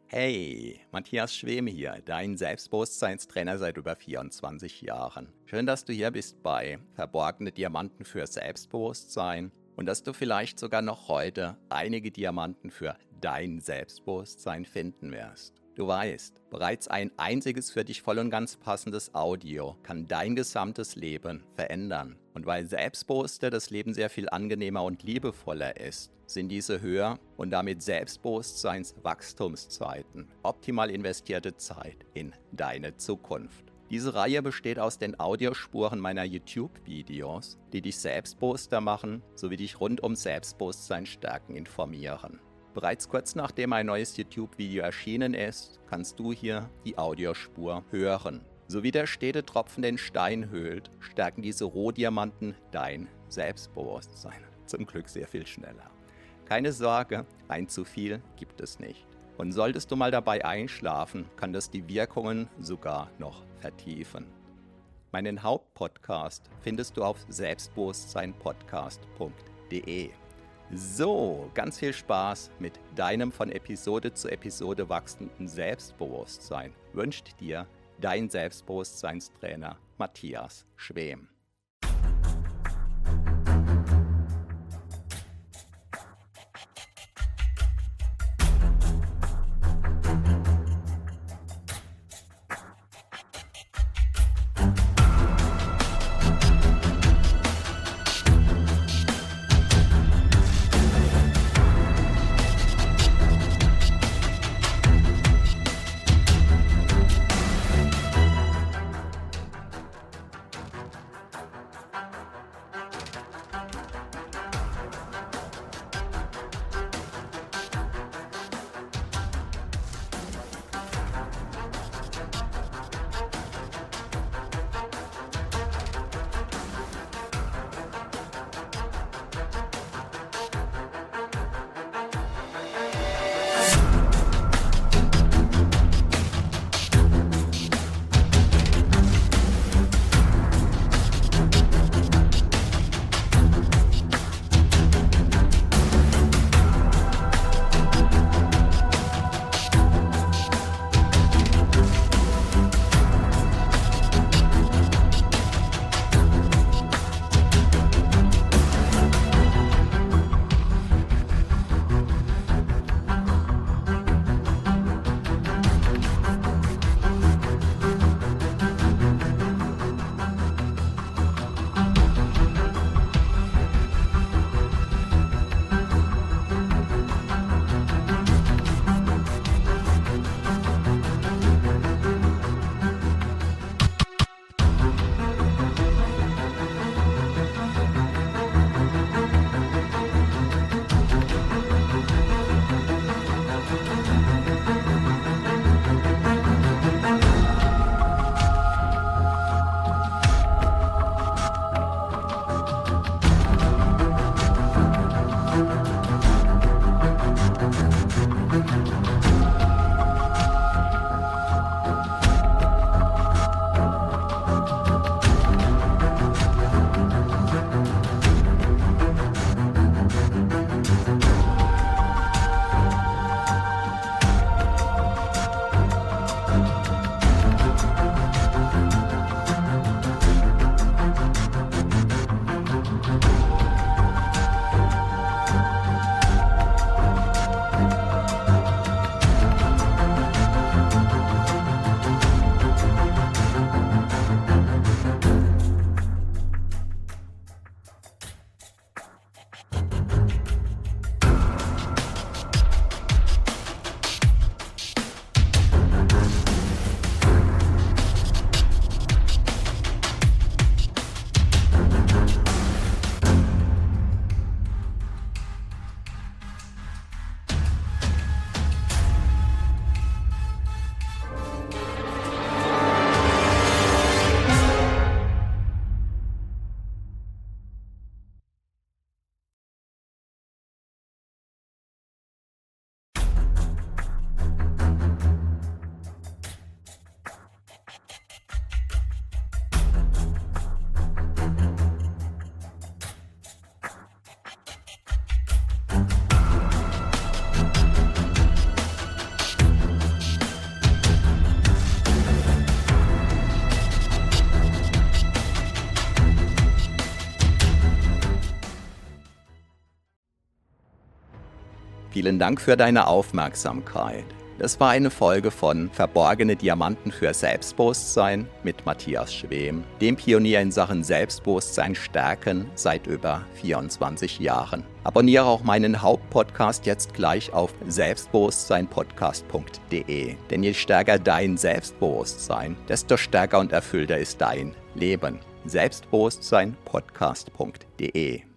Hey, Matthias Schwem hier, dein Selbstbewusstseinstrainer seit über 24 Jahren. Schön, dass du hier bist bei Verborgene Diamanten für Selbstbewusstsein und dass du vielleicht sogar noch heute einige Diamanten für dein Selbstbewusstsein finden wirst. Du weißt, bereits ein einziges für dich voll und ganz passendes Audio kann dein gesamtes Leben verändern. Und weil Selbstbewusster das Leben sehr viel angenehmer und liebevoller ist, sind diese Hör- und damit Selbstbewusstseinswachstumszeiten optimal investierte Zeit in deine Zukunft. Diese Reihe besteht aus den Audiospuren meiner YouTube-Videos, die dich selbstbewusster machen, sowie dich rund um Selbstbewusstsein stärken informieren. Bereits kurz nachdem ein neues YouTube-Video erschienen ist, kannst du hier die Audiospur hören. So wie der stete Tropfen den Stein höhlt, stärken diese Rohdiamanten dein Selbstbewusstsein. Zum Glück sehr viel schneller. Keine Sorge, ein zu viel gibt es nicht. Und solltest du mal dabei einschlafen, kann das die Wirkungen sogar noch vertiefen. Meinen Hauptpodcast findest du auf selbstbewusstseinpodcast.de. So, ganz viel Spaß mit deinem von Episode zu Episode wachsenden Selbstbewusstsein wünscht dir dein Selbstbewusstseinstrainer Matthias Schwem. Vielen Dank für deine Aufmerksamkeit. Das war eine Folge von Verborgene Diamanten für Selbstbewusstsein mit Matthias Schwem, dem Pionier in Sachen Selbstbewusstsein stärken seit über 24 Jahren. Abonniere auch meinen Hauptpodcast jetzt gleich auf selbstbewusstseinpodcast.de. Denn je stärker dein Selbstbewusstsein, desto stärker und erfüllter ist dein Leben. Selbstbewusstseinpodcast.de